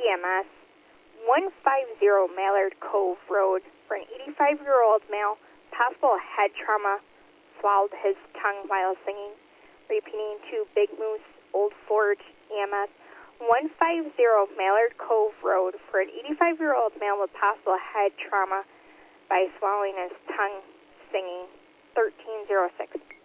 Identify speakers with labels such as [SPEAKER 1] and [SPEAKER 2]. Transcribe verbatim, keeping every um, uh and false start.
[SPEAKER 1] M S, one fifty Mallard Cove Road for an eighty-five-year-old male, possible head trauma, swallowed his tongue while singing. Repeating to Big Moose, Old Forge, E M S, one fifty Mallard Cove Road for an eighty-five-year-old male with possible head trauma by swallowing his tongue singing. thirteen oh six.